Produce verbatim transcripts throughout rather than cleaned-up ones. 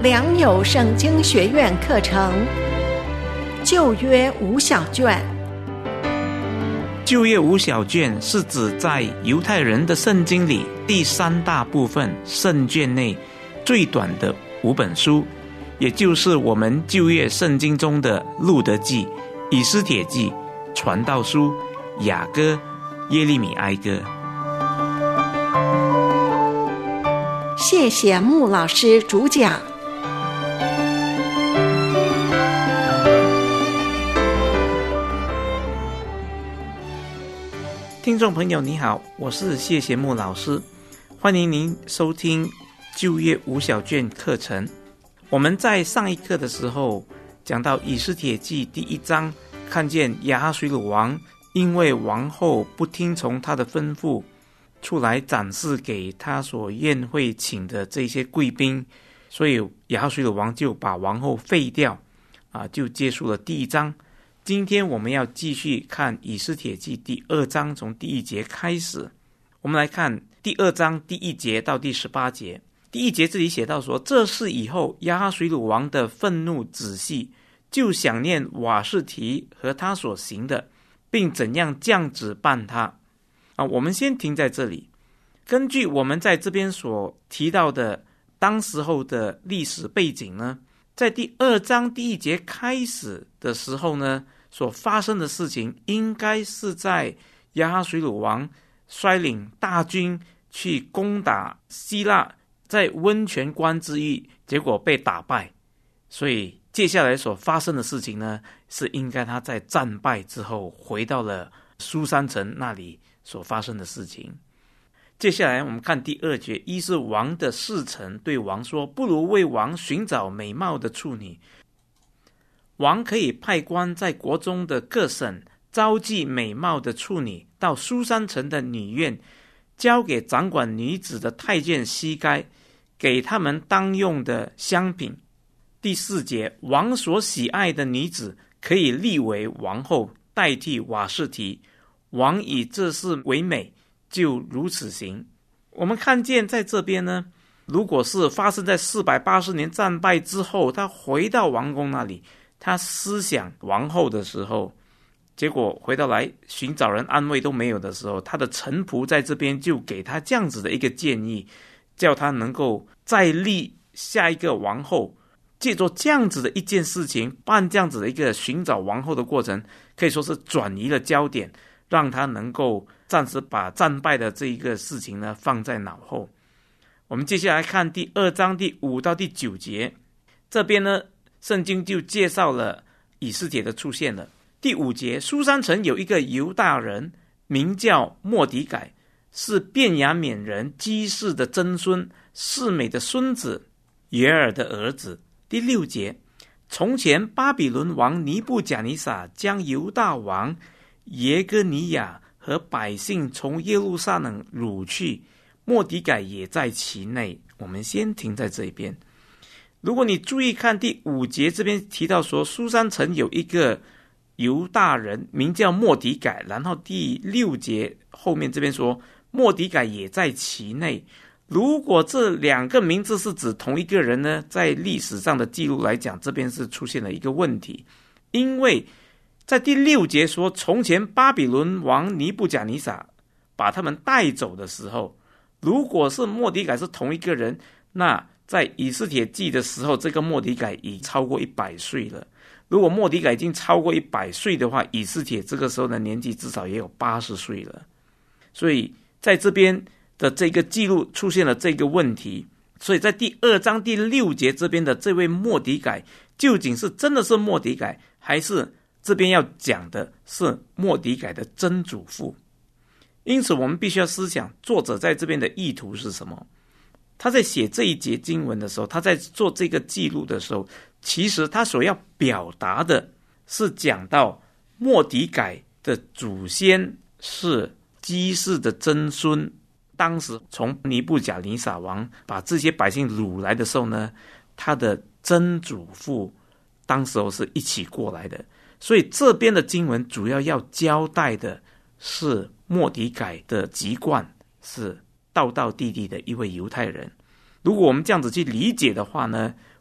良友圣经学院课程旧约无小卷。 旧约无小卷是指在犹太人的圣经里第三大部分圣卷内最短的五本书，也就是我们旧约圣经中的路得记、以斯帖记、传道书、雅歌、耶利米哀歌。 谢谢穆老师主讲。 听众朋友你好，我是谢贤木老师，欢迎您收听旧约无小卷课程。我们在上一课的时候讲到以斯帖记第一章，看见亚哈随鲁王因为王后不听从他的吩咐，出来展示给他所宴会请的这些贵宾，所以亚哈随鲁王就把王后废掉，啊，就结束了第一章。今天我们要继续看以斯帖记第二章，从第一节开始。我们来看第二章第一节到第十八节。第一节这里写到说，这事以后亚哈随鲁王的愤怒止息，就想念瓦实提和他所行的，并怎样降旨办他。啊，我们先停在这里。根据我们在这边所提到的当时候的历史背景呢，在第二章第一节开始的时候呢，所发生的事情应该是在亚哈随鲁王率领大军去攻打希腊，在温泉关之役，结果被打败。所以接下来所发生的事情呢，是应该他在战败之后回到了苏珊城那里所发生的事情。接下来我们看第二节，一是王的侍臣对王说，不如为王寻找美貌的处女。王可以派官在国中的各省召集美貌的处女到苏珊城的女院，交给掌管女子的太监西该，给他们当用的香品。第四节，王所喜爱的女子可以立为王后，代替瓦实提。王以这事为美，就如此行。我们看见在这边呢，如果是发生在四百八十年战败之后，他回到王宫那里，他思想王后的时候，结果回到来寻找人安慰都没有的时候，他的臣仆在这边就给他这样子的一个建议，叫他能够再立下一个王后，借着这样子的一件事情，办这样子的一个寻找王后的过程，可以说是转移了焦点，让他能够暂时把战败的这一个事情呢放在脑后。我们接下来看第二章第五到第九节，这边呢圣经就介绍了以斯帖的出现了。第五节，苏珊城有一个犹大人，名叫末底改，是便雅悯人基士的曾孙，示每的孙子，约尔的儿子。第六节，从前巴比伦王尼布甲尼撒将犹大王耶哥尼亚和百姓从耶路撒冷掳去，末底改也在其内。我们先停在这边。如果你注意看第五节，这边提到说苏珊城有一个犹大人名叫末底改，然后第六节后面这边说末底改也在其内。如果这两个名字是指同一个人呢，在历史上的记录来讲，这边是出现了一个问题。因为在第六节说从前巴比伦王尼布甲尼撒把他们带走的时候，如果是末底改是同一个人，那在以斯帖记的时候，这个末底改已超过一百岁了。如果末底改已经超过一百岁的话，以斯帖这个时候的年纪至少也有八十岁了。所以在这边的这个记录出现了这个问题，所以在第二章第六节这边的这位末底改，究竟是真的是末底改，还是这边要讲的是末底改的曾祖父？因此我们必须要思想作者在这边的意图是什么。他在写这一节经文的时候，他在做这个记录的时候，其实他所要表达的是讲到末底改的祖先是基士的曾孙，当时从尼布甲尼撒王把这些百姓掳来的时候呢，他的曾祖父当时候是一起过来的。所以这边的经文主要要交代的是末底改的籍贯是道道地地的一位犹太人。如果我们这样子去理解的话呢，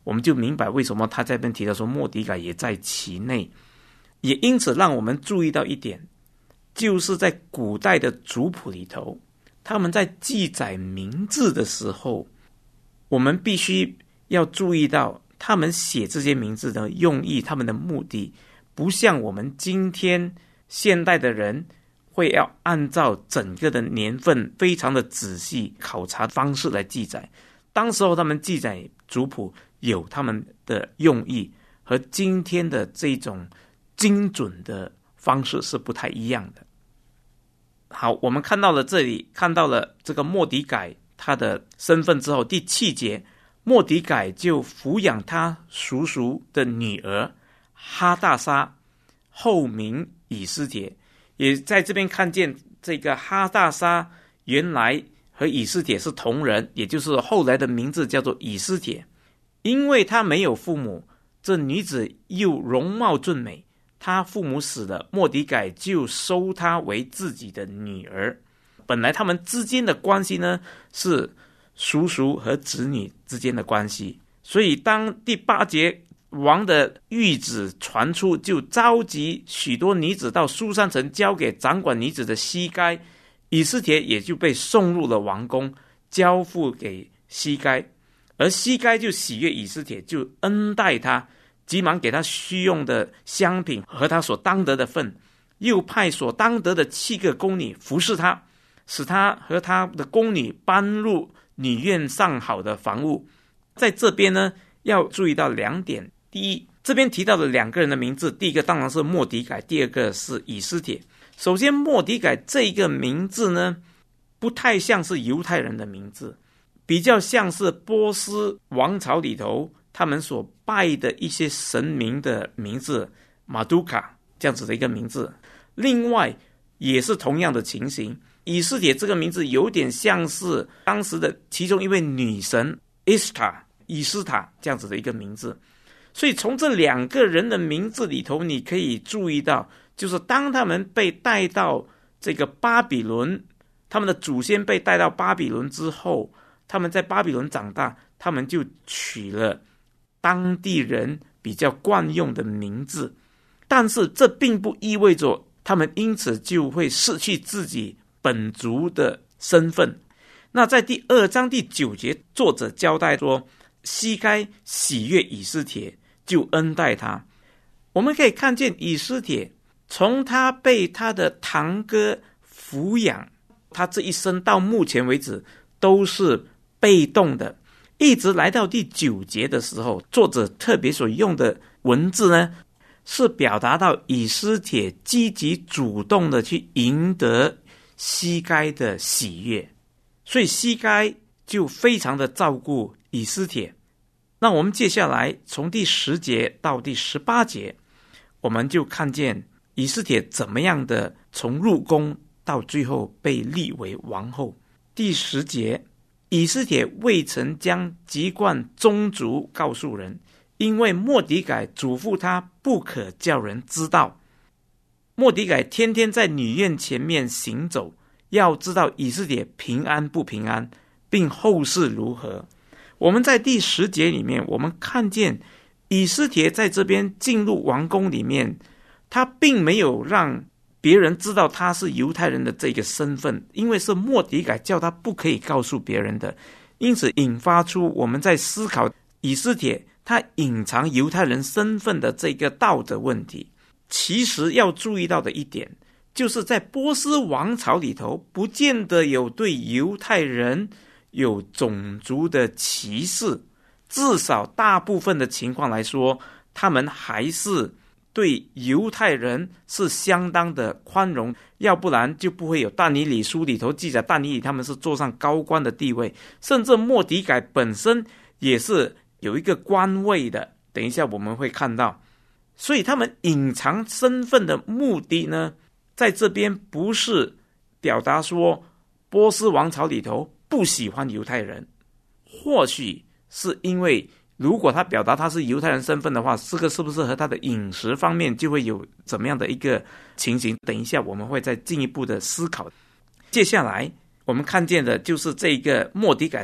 我们就明白为什么他在这边提到说末底改也在其内。也因此让我们注意到一点，就是在古代的族谱里头，他们在记载名字的时候，我们必须要注意到他们写这些名字的用意，他们的目的不像我们今天现代的人会要按照整个的年份非常的仔细考察方式来记载。当时候他们记载族谱有他们的用意，和今天的这种精准的方式是不太一样的。好，我们看到了这里，看到了这个末底改他的身份之后，第七节，末底改就抚养他叔叔的女儿哈大沙，后名以斯帖。也在这边看见这个哈大沙原来和以斯帖是同人，也就是后来的名字叫做以斯帖。因为他没有父母，这女子又容貌俊美，他父母死了，末底改就收她为自己的女儿。本来他们之间的关系呢，是叔叔和子女之间的关系。所以当第八节王的谕旨传出，就召集许多女子到书珊城，交给掌管女子的西该，以斯帖也就被送入了王宫，交付给西该。而西该就喜悦以斯帖，就恩待他，急忙给他需用的香品和他所当得的份，又派所当得的七个宫女服侍他，使他和他的宫女搬入女院上好的房屋。在这边呢，要注意到两点。第一，这边提到的两个人的名字，第一个当然是末底改，第二个是以斯帖。首先，末底改这个名字呢，不太像是犹太人的名字，比较像是波斯王朝里头他们所拜的一些神明的名字，马杜卡这样子的一个名字。另外也是同样的情形，以斯帖这个名字有点像是当时的其中一位女神伊斯塔以斯塔这样子的一个名字。所以从这两个人的名字里头，你可以注意到，就是当他们被带到这个巴比伦，他们的祖先被带到巴比伦之后，他们在巴比伦长大，他们就取了当地人比较惯用的名字。但是这并不意味着他们因此就会失去自己本族的身份。那在第二章第九节，作者交代说，西该喜悦以斯帖，就恩待他。我们可以看见以斯帖从他被他的堂哥抚养，他这一生到目前为止都是被动的，一直来到第九节的时候，作者特别所用的文字呢，是表达到以斯帖积极主动的去赢得西该的喜悦，所以西该就非常的照顾以斯帖。那我们接下来从第十节到第十八节，我们就看见以斯帖怎么样的从入宫到最后被立为王后。第十节，以斯帖未曾将籍贯宗族告诉人，因为末底改嘱咐他不可叫人知道。末底改天天在女院前面行走，要知道以斯帖平安不平安，并后事如何。我们在第十节里面，我们看见以斯帖在这边进入王宫里面，他并没有让别人知道他是犹太人的这个身份，因为是末底改叫他不可以告诉别人的，因此引发出我们在思考以斯帖他隐藏犹太人身份的这个道德问题。其实要注意到的一点，就是在波斯王朝里头，不见得有对犹太人有种族的歧视，至少大部分的情况来说，他们还是对犹太人是相当的宽容，要不然就不会有但以理书里头记载但以理他们是坐上高官的地位，甚至末底改本身也是有一个官位的，等一下我们会看到。所以他们隐藏身份的目的呢，在这边不是表达说波斯王朝里头不喜欢犹太人，或许是因为如果他表达他是犹太人身份的话，这个是不是和他的饮食方面就会有怎么样的一个情形，等一下我们会再进一步的思考。接下来我们看见的就是这个末底改呢，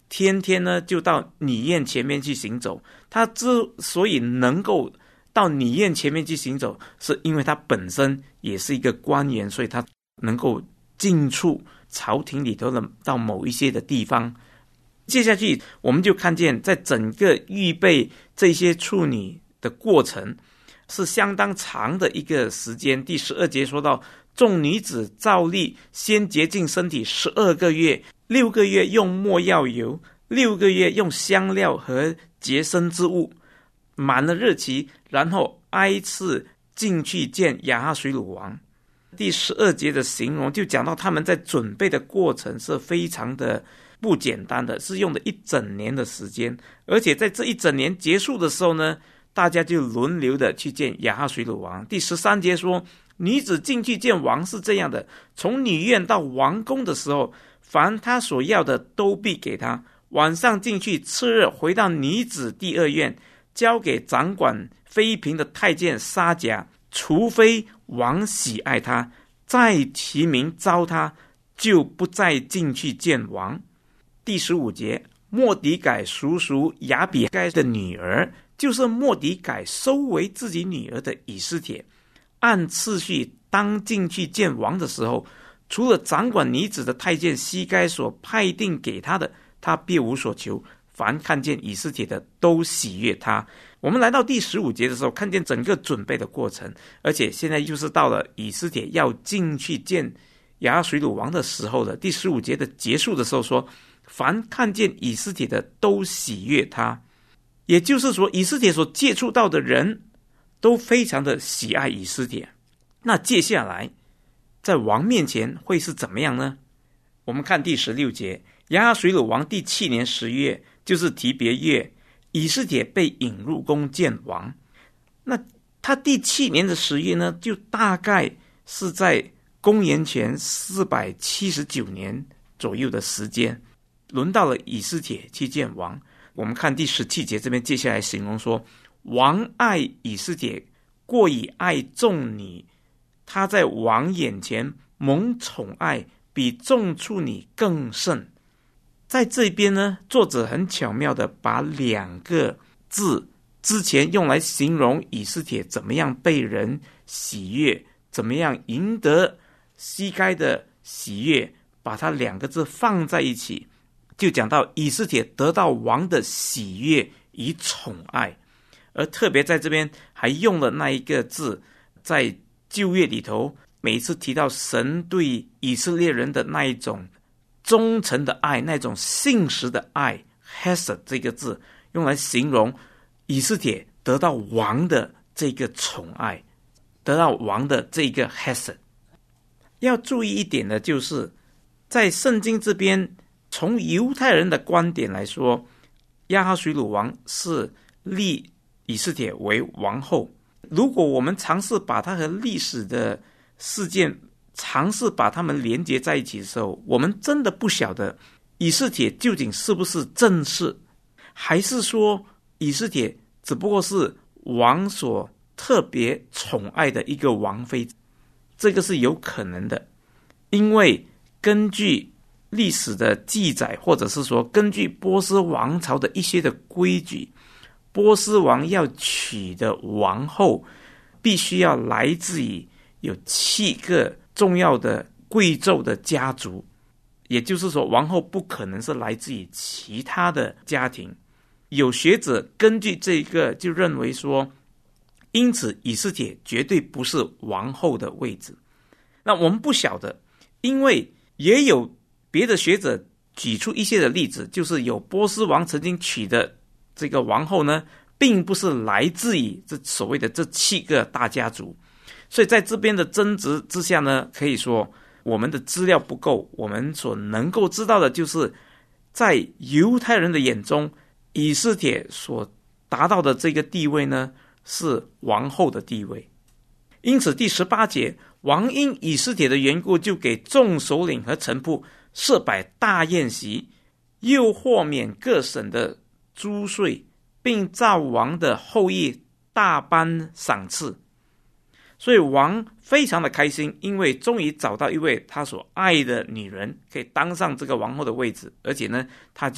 天天呢就到女宴前面去行走。他之所以能够到女宴前面去行走，是因为他本身也是一个官员，所以他能够进出朝廷里头的到某一些的地方。接下去我们就看见在整个预备这些处女的过程是相当长的一个时间。第十二节说到，众女子照例先洁净身体十二个月，六个月用没药油，六个月用香料和洁身之物，满了日期，然后挨次进去见亚哈水鲁王。第十二节的形容就讲到他们在准备的过程是非常的不简单的，是用了一整年的时间，而且在这一整年结束的时候呢，大家就轮流的去见亚哈水鲁王。第十三节说，女子进去见王是这样的，从女院到王宫的时候，凡他所要的都必给他，晚上进去，次日回到女子第二院，交给掌管妃嫔的太监沙甲，除非王喜爱他，再提名招他，就不再进去见王。第十五节，末底改叔叔亚比该的女儿，就是末底改收为自己女儿的以斯帖，按次序当进去见王的时候，除了掌管女子的太监西该所派定给他的，他别无所求，凡看见以斯帖的都喜悦他。我们来到第十五节的时候，看见整个准备的过程，而且现在就是到了以斯帖要进去见亚哈水鲁王的时候了。第十五节的结束的时候说，凡看见以斯帖的都喜悦他，也就是说以斯帖所接触到的人都非常的喜爱以斯帖。那接下来在王面前会是怎么样呢？我们看第十六节，亚哈水鲁王第七年十月，就是提别月，以斯帖被引入宫见王。那他第七年的十月呢，就大概是在公元前四百七十九年左右的时间，轮到了以斯帖去见王。我们看第十七节这边接下来形容说，王爱以斯帖过以爱众女，他在王眼前蒙宠爱，比众处女更甚。在这边呢，作者很巧妙的把两个字之前用来形容以斯帖怎么样被人喜悦，怎么样赢得西该的喜悦，把它两个字放在一起，就讲到以斯帖得到王的喜悦与宠爱。而特别在这边还用了那一个字，在旧约里头每一次提到神对以色列人的那一种忠诚的爱，那种信实的爱 Hesed 这个字用来形容以斯帖得到王的这个宠爱，得到王的这个 Hesed。 要注意一点的就是在圣经这边，从犹太人的观点来说，亚哈水鲁王是立以斯帖为王后。如果我们尝试把它和历史的事件尝试把它们连接在一起的时候，我们真的不晓得以斯帖究竟是不是正室，还是说以斯帖只不过是王所特别宠爱的一个王妃。这个是有可能的，因为根据历史的记载，或者是说根据波斯王朝的一些的规矩，波斯王要娶的王后必须要来自于有七个重要的贵胄的家族，也就是说王后不可能是来自于其他的家庭。有学者根据这个就认为说，因此以斯帖绝对不是王后的位置。那我们不晓得，因为也有别的学者举出一些的例子，就是有波斯王曾经娶的这个王后呢，并不是来自于这所谓的这七个大家族。所以在这边的争执之下呢，可以说我们的资料不够，我们所能够知道的就是在犹太人的眼中，以斯帖所达到的这个地位呢，是王后的地位。因此第十八节，王因以斯帖的缘故，就给众首领和臣仆设摆大宴席，又豁免各省的租税，并照王的后裔大颁赏赐。所以王非常的开心，因为终于找到一位他所爱的女人可以当上这个王后的位置，而且呢，他就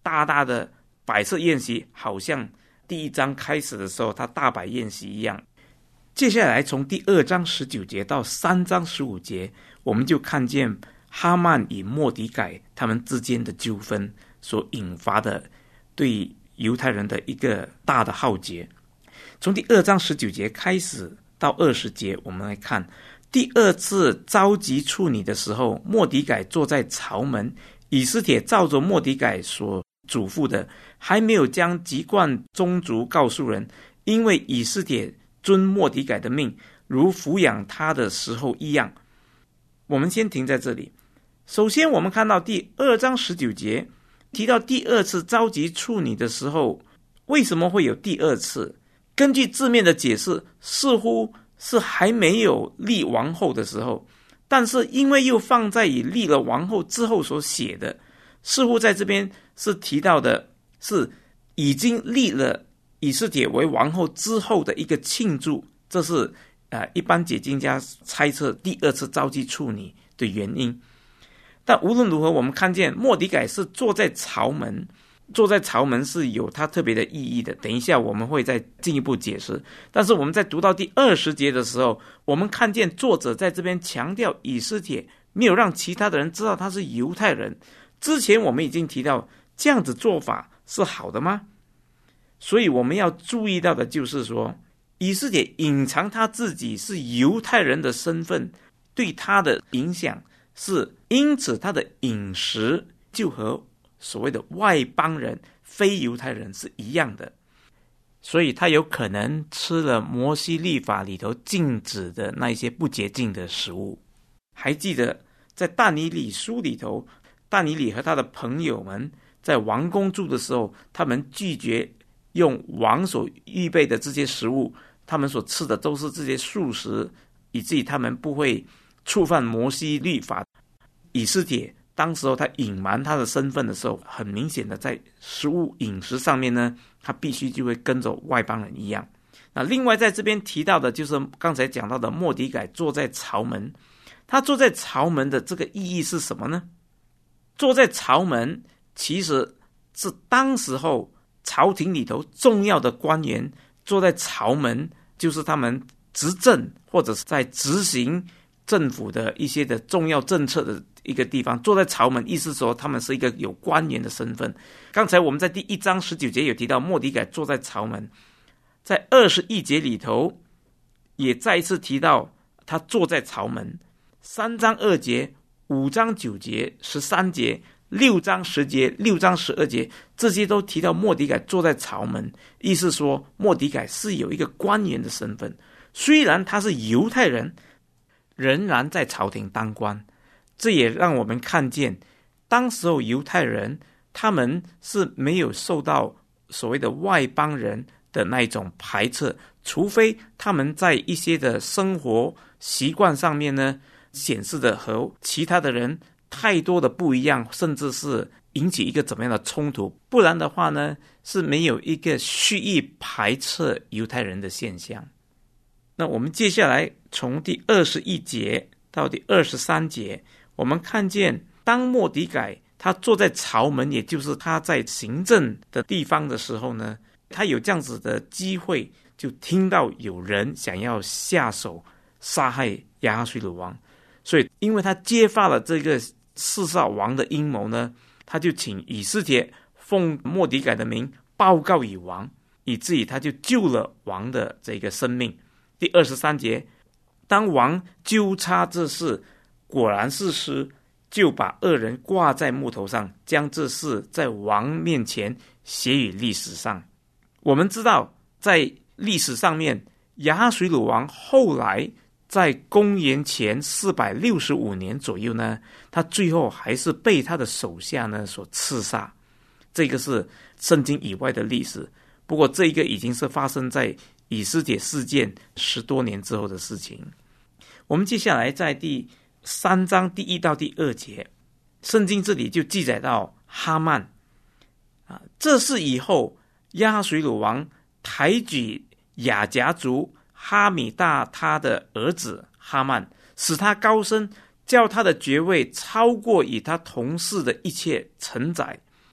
大大的摆设宴席，好像第一章开始的时候他大摆宴席一样。接下来从第二章十九节到三章十五节，我们就看见哈曼与末底改他们之间的纠纷所引发的对犹太人的一个大的浩劫。从第二章十九节开始到二十节，我们来看第二次召集处理的时候，末底改坐在朝门，以斯帖照着末底改所嘱咐的，还没有将籍贯宗族告诉人，因为以斯帖遵末底改的命，如抚养他的时候一样。我们先停在这里。首先我们看到第二章十九节提到第二次召集处理的时候，为什么会有第二次？根据字面的解释，似乎是还没有立王后的时候，但是因为又放在以立了王后之后所写的，似乎在这边是提到的是已经立了以斯帖为王后之后的一个庆祝，这是、呃、一般解经家猜测第二次召集处理的原因。但无论如何，我们看见末底改是坐在朝门，坐在朝门是有它特别的意义的，等一下我们会再进一步解释。但是我们在读到第二十节的时候，我们看见作者在这边强调以斯帖没有让其他的人知道他是犹太人。之前我们已经提到，这样子做法是好的吗？所以我们要注意到的就是说，以斯帖隐藏他自己是犹太人的身份，对他的影响是因此他的饮食就和所谓的外邦人非犹太人是一样的，所以他有可能吃了摩西律法里头禁止的那一些不洁净的食物。还记得在但以理书里头，但以理和他的朋友们在王宫住的时候，他们拒绝用王所预备的这些食物，他们所吃的都是这些素食，以至于他们不会触犯摩西律法。以斯帖当时候他隐瞒他的身份的时候，很明显的在食物饮食上面呢，他必须就会跟着外邦人一样。那另外在这边提到的就是刚才讲到的末底改坐在朝门，他坐在朝门的这个意义是什么呢？坐在朝门其实是当时候朝廷里头重要的官员坐在朝门，就是他们执政或者是在执行政府的一些的重要政策的一个地方。坐在朝门意思说他们是一个有官员的身份。刚才我们在第一章十九节有提到末底改坐在朝门，在二十一节里头也再一次提到他坐在朝门。三章二节、五章九节、十三节、六章十节、六章十二节，这些都提到末底改坐在朝门，意思说末底改是有一个官员的身份，虽然他是犹太人，仍然在朝廷当官。这也让我们看见当时候犹太人他们是没有受到所谓的外邦人的那种排斥，除非他们在一些的生活习惯上面呢显示的和其他的人太多的不一样，甚至是引起一个怎么样的冲突，不然的话呢是没有一个蓄意排斥犹太人的现象。那我们接下来从第二十一节到第二十三节，我们看见当末底改他坐在朝门，也就是他在行政的地方的时候呢，他有这样子的机会，就听到有人想要下手杀害亚哈随鲁王，所以因为他揭发了这个刺杀王的阴谋呢，他就请以斯帖奉末底改的名报告于王，以至于他就救了王的这个生命。第二十三节，当王纠察这事果然是实，就把二人挂在木头上，将这事在王面前写于历史上。我们知道在历史上面，亚哈随鲁王后来在公元前四百六十五年左右呢，他最后还是被他的手下呢所刺杀。这个是圣经以外的历史，不过这个已经是发生在以斯帖事件十多年之后的事情。我们接下来在第三章第一到第二节，圣经这里就记载到哈曼啊，这是以后亚哈随鲁王抬举亚甲族哈米大他的儿子哈曼，使他高升，叫他的爵位超过与他同事的一切臣宰。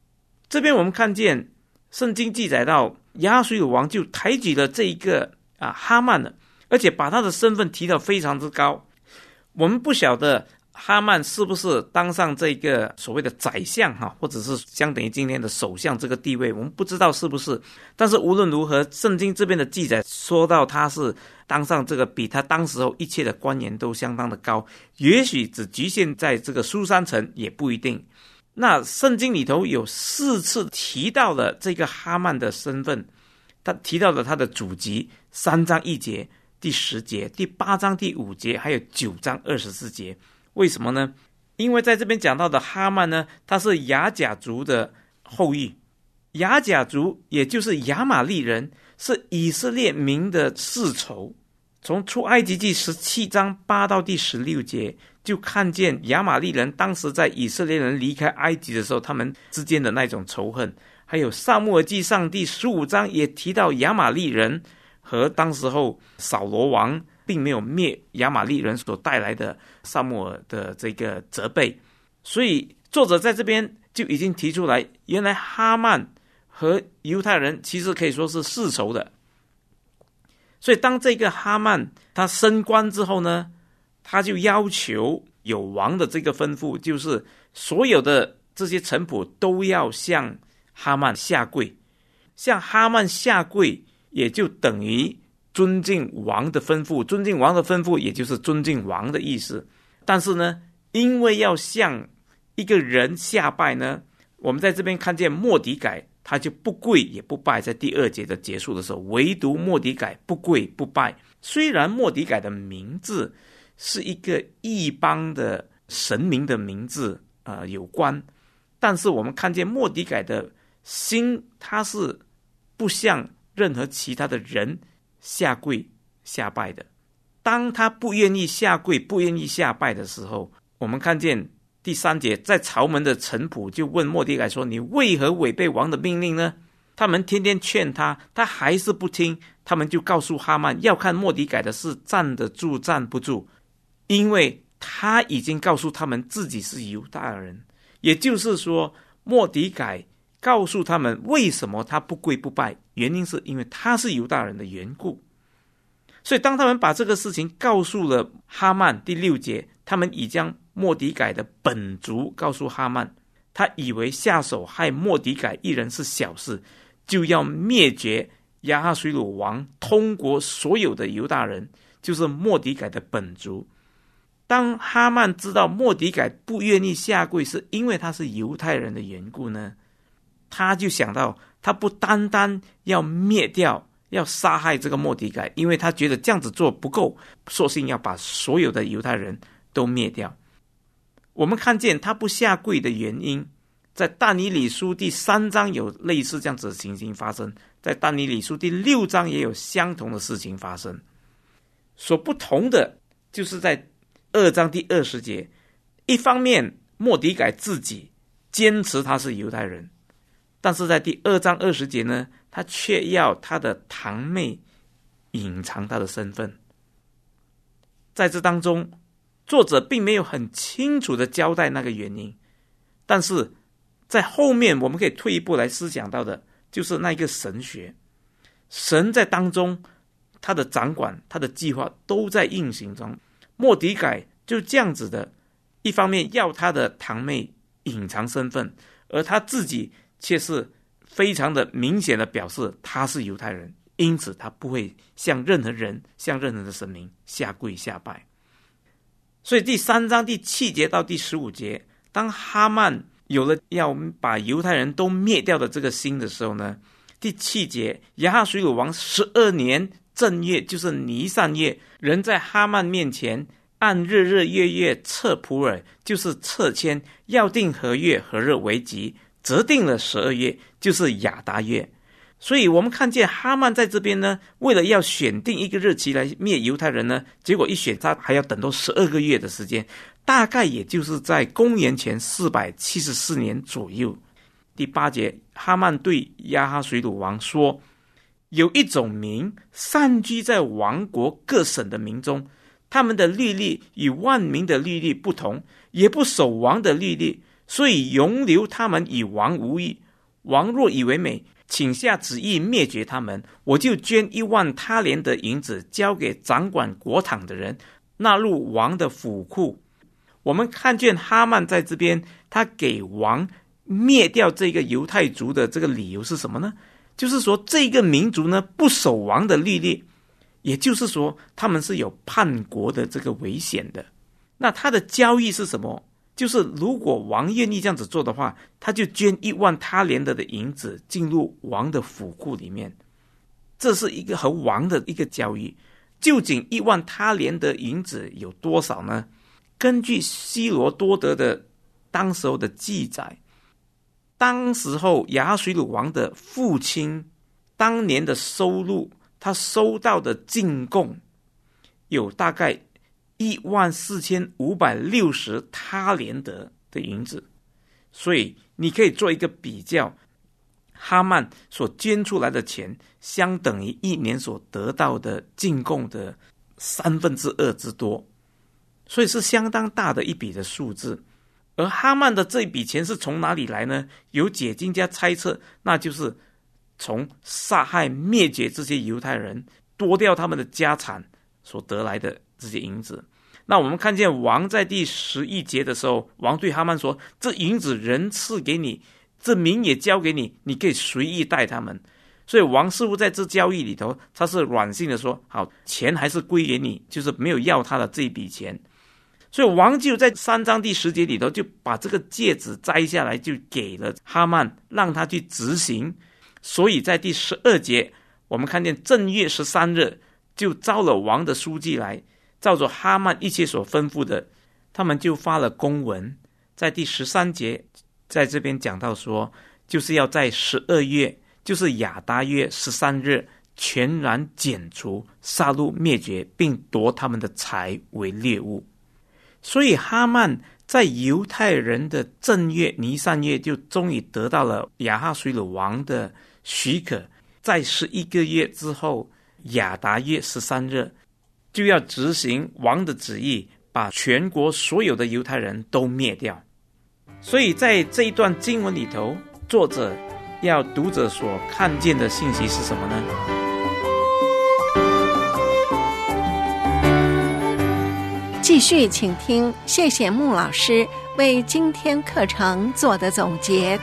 这边我们看见圣经记载到亚哈随鲁王就抬举了这一个啊哈曼了，而且把他的身份提到非常之高。我们不晓得哈曼是不是当上这个所谓的宰相哈，或者是相等于今天的首相这个地位，我们不知道是不是。但是无论如何，圣经这边的记载说到他是当上这个比他当时候一切的官员都相当的高，也许只局限在这个书珊城也不一定。那圣经里头有四次提到了这个哈曼的身份，他提到了他的祖籍，三章一节、第十节、第八章第五节，还有九章二十四节。为什么呢？因为在这边讲到的哈曼呢，他是亚甲族的后裔，亚甲族也就是亚玛利人，是以色列民的世仇。从出埃及记十七章八到第十六节，就看见亚玛利人当时在以色列人离开埃及的时候，他们之间的那种仇恨。还有撒母耳记上第十五章也提到亚玛利人和当时候扫罗王并没有灭亚玛利人所带来的撒母耳的这个责备。所以作者在这边就已经提出来，原来哈曼和犹太人其实可以说是世仇的。所以当这个哈曼他升官之后呢，他就要求有王的这个吩咐，就是所有的这些臣仆都要向哈曼下跪。向哈曼下跪也就等于尊敬王的吩咐，尊敬王的吩咐也就是尊敬王的意思。但是呢，因为要向一个人下拜呢，我们在这边看见末底改他就不跪也不拜，在第二节的结束的时候，唯独末底改不跪不拜。虽然末底改的名字是一个异邦的神明的名字、呃、有关，但是我们看见末底改的心，他是不向任何其他的人下跪下拜的。当他不愿意下跪不愿意下拜的时候，我们看见第三节，在朝门的臣仆就问末底改说，你为何违背王的命令呢？他们天天劝他，他还是不听。他们就告诉哈曼，要看末底改的是站得住站不住，因为他已经告诉他们自己是犹大人。也就是说，末底改告诉他们为什么他不跪不拜，原因是因为他是犹大人的缘故。所以当他们把这个事情告诉了哈曼，第六节，他们已将末底改的本族告诉哈曼，他以为下手害末底改一人是小事，就要灭绝亚哈随鲁王通国所有的犹大人，就是末底改的本族。当哈曼知道末底改不愿意下跪是因为他是犹太人的缘故呢，他就想到他不单单要灭掉要杀害这个末底改，因为他觉得这样子做不够，索性要把所有的犹太人都灭掉。我们看见他不下跪的原因，在但以理书第三章有类似这样子的情形发生，在但以理书第六章也有相同的事情发生。所不同的就是在二章第二十节，一方面末底改自己坚持他是犹太人，但是在第二章二十节呢，他却要他的堂妹隐藏他的身份。在这当中，作者并没有很清楚的交代那个原因，但是在后面我们可以退一步来思想到的，就是那个神学，神在当中他的掌管他的计划都在运行中。末底改就这样子的，一方面要他的堂妹隐藏身份，而他自己却是非常的明显的表示他是犹太人，因此他不会向任何人向任何的神明下跪下拜。所以第三章第七节到第十五节，当哈曼有了要把犹太人都灭掉的这个心的时候呢，第七节，亚哈随鲁王十二年正月，就是尼散月，人在哈曼面前按日日月月测普尔，就是测签，要定何月何日为吉，择定了十二月，就是亚达月。所以我们看见哈曼在这边呢，为了要选定一个日期来灭犹太人呢，结果一选他还要等到十二个月的时间，大概也就是在公元前四百七十四年左右。第八节，哈曼对亚哈随鲁王说，有一种民散居在王国各省的民中，他们的律例与万民的律例不同，也不守王的律例，所以容留他们与王无异。 王若以为美，请下旨意灭绝他们，我就捐一万他连的银子交给掌管国堂的人，纳入王的府库。我们看见哈曼在这边，他给王灭掉这个犹太族的这个理由是什么呢？就是说这个民族呢不守王的律例，也就是说他们是有叛国的这个危险的。那他的交易是什么？就是如果王愿意这样子做的话，他就捐一万他连的的银子进入王的府库里面。这是一个和王的一个交易。究竟一万他连的银子有多少呢？根据希罗多德的当时候的记载，当时候亚哈水鲁王的父亲当年的收入，他收到的进贡有大概一万四千五百六十他连德的银子。所以你可以做一个比较，哈曼所捐出来的钱相等于一年所得到的进贡的三分之二之多，所以是相当大的一笔的数字。而哈曼的这笔钱是从哪里来呢？有解经家猜测，那就是从杀害灭绝这些犹太人，夺掉他们的家产所得来的这些银子。那我们看见王在第十一节的时候，王对哈曼说，这银子人赐给你，这民也交给你，你可以随意带他们。所以王似乎在这交易里头，他是软性的说，好，钱还是归给你，就是没有要他的这一笔钱。所以王就在三章第十节里头就把这个戒指摘下来，就给了哈曼，让他去执行。所以在第十二节，我们看见正月十三日就召了王的书记来，照着哈曼一切所吩咐的，他们就发了公文。在第十三节在这边讲到说，就是要在十二月，就是亚达月十三日，全然剪除、杀戮、灭绝，并夺他们的财为猎物。所以哈曼在犹太人的正月尼散月就终于得到了亚哈水鲁王的许可，在十一个月之后，亚达月十三日就要执行王的旨意，把全国所有的犹太人都灭掉。所以在这一段经文里头，作者要读者所看见的信息是什么呢？ 继续请听谢谢穆老师为今天课程做的总结。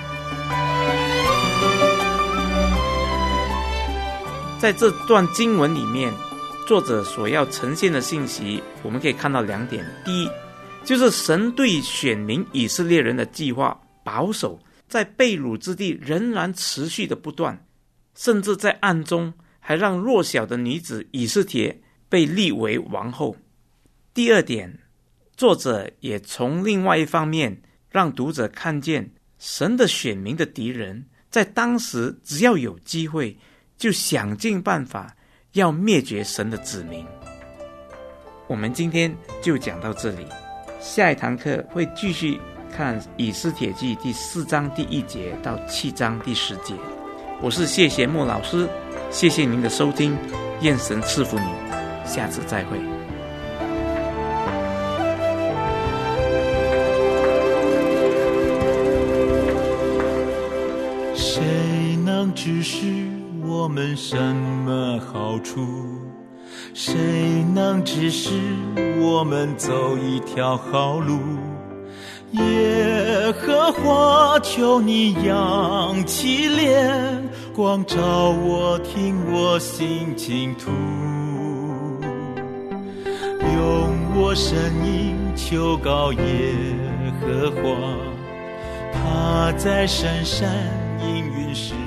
在这段经文里面，作者所要呈现的信息，我们可以看到两点。第一，就是神对选民以色列人的计划保守，在被掳之地仍然持续的不断，甚至在暗中还让弱小的女子以斯帖被立为王后。第二点，作者也从另外一方面让读者看见神的选民的敌人在当时只要有机会就想尽办法要灭绝神的子民。我们今天就讲到这里，下一堂课会继续看以斯帖记第四章第一节到七章第十节。我是谢贤莫老师，谢谢您的收听，愿神赐福你，下次再会。 谁能指示我们什么好处？谁能指示我们走一条好路？耶和华，求你扬起脸，光照我，听我心倾吐，用我声音求告耶和华，他在深山应允时